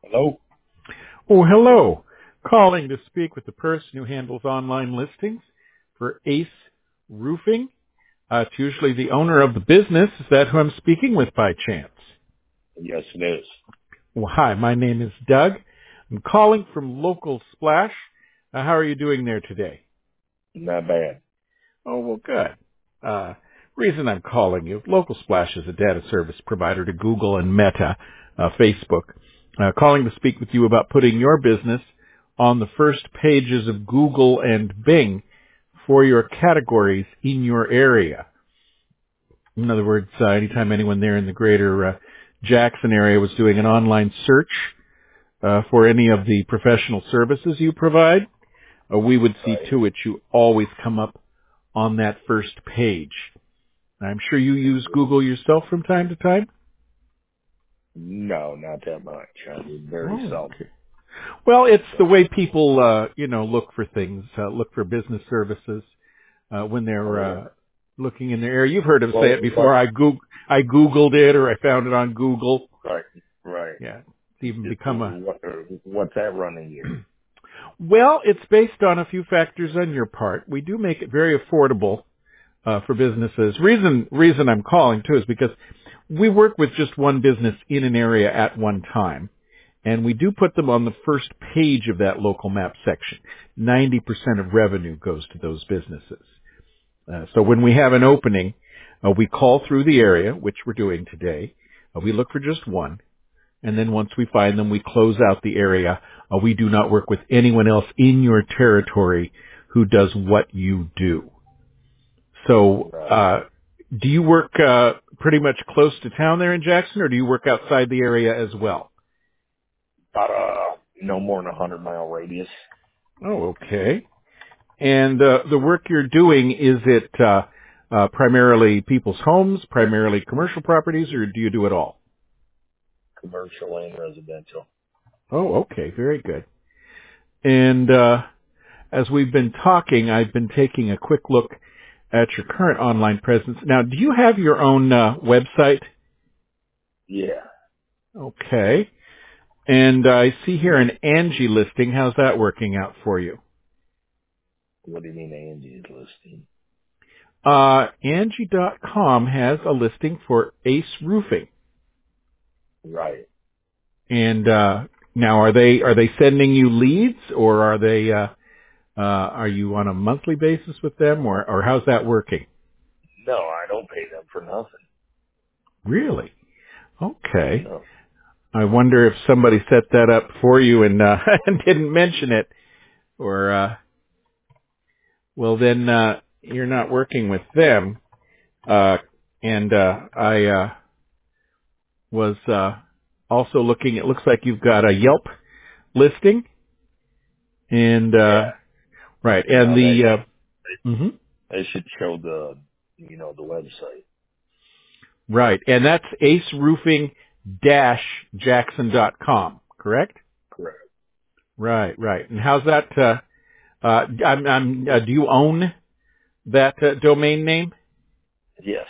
Hello? Oh, hello. Calling to speak with the person who handles online listings for Ace Roofing. It's usually the owner of the business. Is that who I'm speaking with by chance? Yes, it is. Well, hi, my name is Doug. I'm calling from Local Splash. How are you doing there today? Not bad. Oh, well, good. Reason I'm calling you, Local Splash is a data service provider to Google and Meta, Facebook. Calling to speak with you about putting your business on the first pages of Google and Bing for your categories in your area. In other words, anytime anyone there in the greater Jackson area was doing an online search for any of the professional services you provide, we would see Right. to it you always come up on that first page. I'm sure you use Google yourself from time to time. No, not that much. I mean, very Oh, seldom. okay. Well, it's the So, way people, look for things, look for business services when they're oh yeah. looking in their area. You've heard them say Well, it before. what? I Googled it, or I found it on Google. Right, right. Yeah, it's even become a. What's that running you? Well, it's based on a few factors on your part. We do make it very affordable for businesses. Reason I'm calling too is because we work with just one business in an area at one time, and we do put them on the first page of that local map section. 90% of revenue goes to those businesses. So when we have an opening, we call through the area, which we're doing today. We look for just one, and then once we find them, we close out the area. We do not work with anyone else in your territory who does what you do. So, Right. do you work pretty much close to town there in Jackson, or do you work outside the area as well? About no more than 100-mile radius. Oh, okay. And the work you're doing, is it primarily people's homes, primarily commercial properties, or do you do it all? Commercial and residential. Oh, okay. Very good. And as we've been talking, I've been taking a quick look at your current online presence. Now, do you have your own website? Yeah. Okay. And I see here an Angie listing. How's that working out for you? What do you mean Angie's listing? Angie.com has a listing for Ace Roofing. Right. And now are they sending you leads, or are you on a monthly basis with them, or how's that working? No, I don't pay them for nothing. Really? Okay. No. I wonder if somebody set that up for you and and didn't mention it, or well then you're not working with them. And I was also looking. It looks like you've got a Yelp listing, and Yeah. right, and No, that the mhm. they should show the website. Right, and that's aceroofing-jackson.com, correct? Correct. Right, right. And how's that? Do you own that domain name? Yes.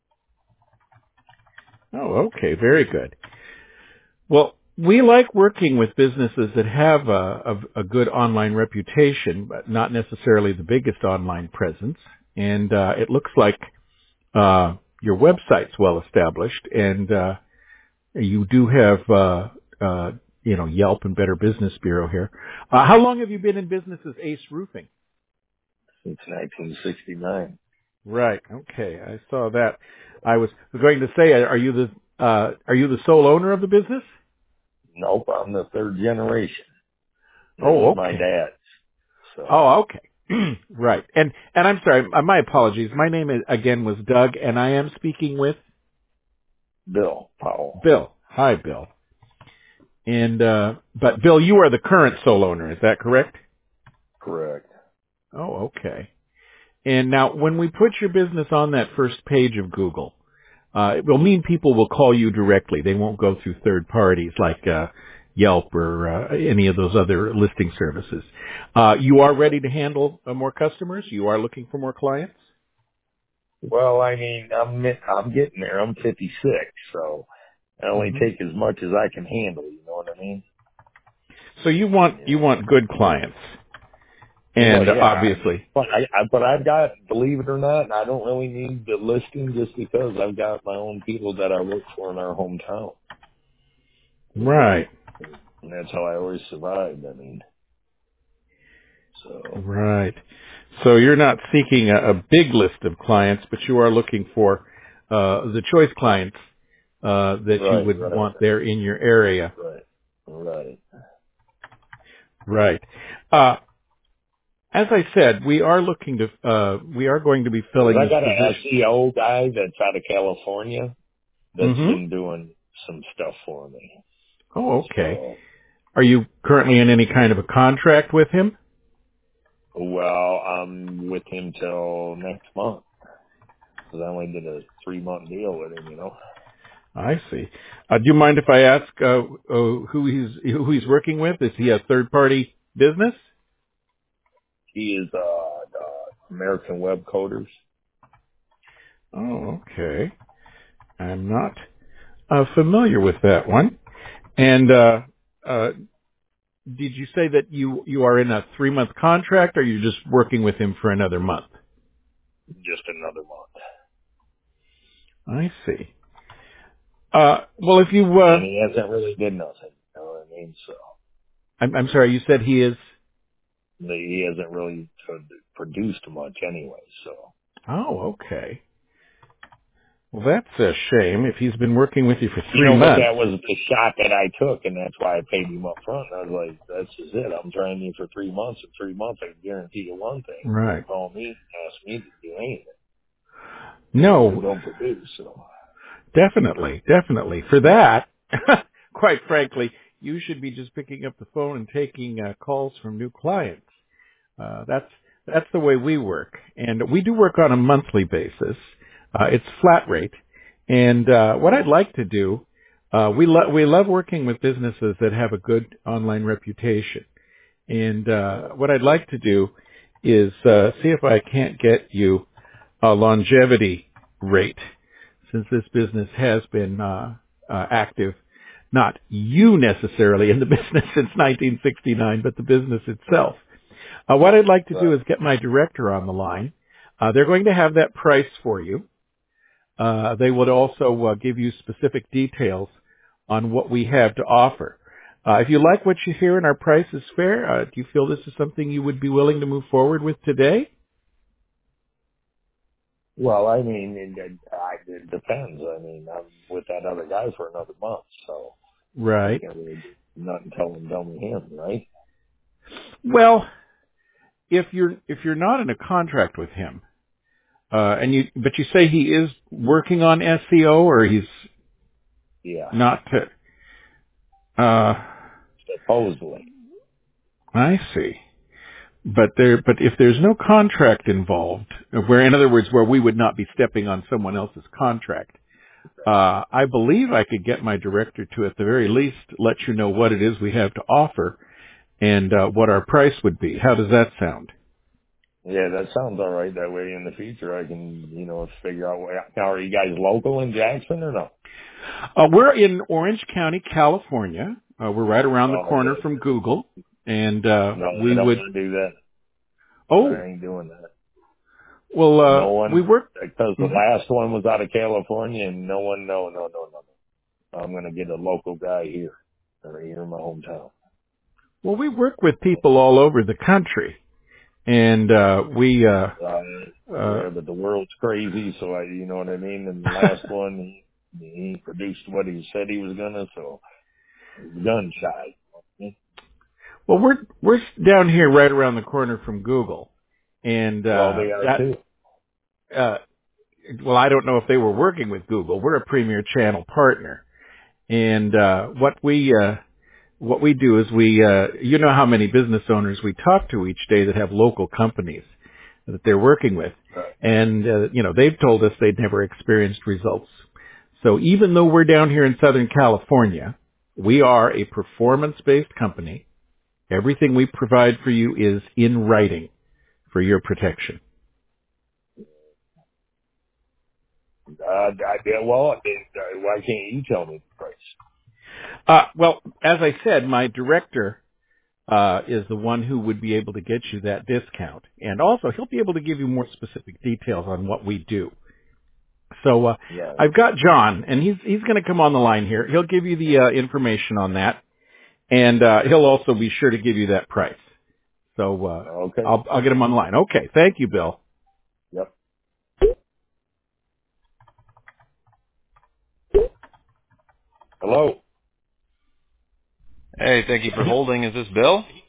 Oh, okay, very good. Well, we like working with businesses that have a good online reputation, but not necessarily the biggest online presence. And it looks like your website's well established, and you do have Yelp and Better Business Bureau here. How long have you been in business as Ace Roofing? Since 1969. Right. Okay, I saw that. I was going to say, are you the sole owner of the business? Nope, I'm the third generation. It was Oh, my okay. dad's. So, Oh, okay. Right. And I'm sorry, my apologies. My name again was Doug, and I am speaking with Bill Powell. Bill. Hi, Bill. And but Bill, you are the current sole owner. Is that correct? Correct. Oh, okay. And now, when we put your business on that first page of Google, it will mean people will call you directly. They won't go through third parties like Yelp or any of those other listing services. You are ready to handle more customers? You are looking for more clients? Well, I mean, I'm getting there. I'm 56, so I only Hmm. take as much as I can handle. You know what I mean? So you want good clients, and Well, yeah, obviously, but I've got, believe it or not, I don't really need the listing just because I've got my own people that I work for in our hometown. right, And that's how I always survived. I mean, so. right. So you're not seeking a big list of clients, but you are looking for the choice clients that you Right, would right, want there in your area. right, right. Right. As I said, we are going to be Because filling I this got an position. SEO guy that's out of California that's Mm-hmm. been doing some stuff for me. Oh, okay. So, Are you currently in any kind of a contract with him? well, I'm with him till next month. Because I only did a 3-month deal with him, you know. I see. Do you mind if I ask who he's working with? Is he a third party business? He is American Web Coders. Oh, okay. I'm not familiar with that one. And uh, did you say that you are in a 3-month contract, or you're just working with him for another month? Just another month. I see. Well, if you, And he hasn't really did nothing. You know what I mean? So I'm sorry, you said he is. he hasn't really produced much anyway. So Oh, okay. Well, that's a shame. If he's been working with you for you three know, but months, that was the shot that I took, and that's why I paid him up front. I was like, "That's just it. I'm trying you for 3 months. In 3 months, I can guarantee you one thing: you right? don't call me, ask me to do anything, or No, don't produce." So definitely. For that, quite frankly, you should be just picking up the phone and taking calls from new clients. That's the way we work, and we do work on a monthly basis. It's flat rate, and what I'd like to do, we love working with businesses that have a good online reputation, and what I'd like to do is see if I can't get you a longevity rate, since this business has been active. Not you necessarily in the business since 1969, but the business itself. What I'd like to do right. is get my director on the line. They're going to have that price for you. They would also give you specific details on what we have to offer. If you like what you hear and our price is fair, do you feel this is something you would be willing to move forward with today? Well, I mean, it depends. I mean, I'm with that other guy for another month, so I Right. can't really do nothing tell me him, right? Well, if you're not in a contract with him, but you say he is working on SEO, or he's Yeah, not. Uh, supposedly. I see. But if there's no contract involved, where in other words, where we would not be stepping on someone else's contract, I believe I could get my director to at the very least let you know what it is we have to offer and what our price would be. How does that sound? Yeah, that sounds all right. That way, in the future, I can, figure out now. Are you guys local in Jackson or no? We're in Orange County, California. We're right around the Oh, corner good. from Google, and No, I we don't would. want to do that. Oh, I ain't doing that. well, No we one, work. because the Mhm. last one was out of California, and no one. No. I'm gonna get a local guy here, or here in my hometown. Well, we work with people all over the country, and we. Uh, Uh, yeah, but the world's crazy, so you know what I mean. And the last one, he produced what he said he was gonna, so he's gun shy. Well, we're down here right around the corner from Google, and Well, they are too. uh, well, I don't know if they were working with Google. We're a premier channel partner, and what we do is you know how many business owners we talk to each day that have local companies that they're working with, Right. and they've told us they'd never experienced results. So even though we're down here in Southern California, we are a performance-based company. Everything we provide for you is in writing for your protection. Why can't you tell me the price? Well, as I said, my director is the one who would be able to get you that discount. And also, he'll be able to give you more specific details on what we do. So Right. I've got John, and he's going to come on the line here. He'll give you the information on that, and he'll also be sure to give you that price. So Okay. I'll get him on the line. Okay, thank you, Bill. Yep. Hello. Hey, thank you for holding. Is this Bill?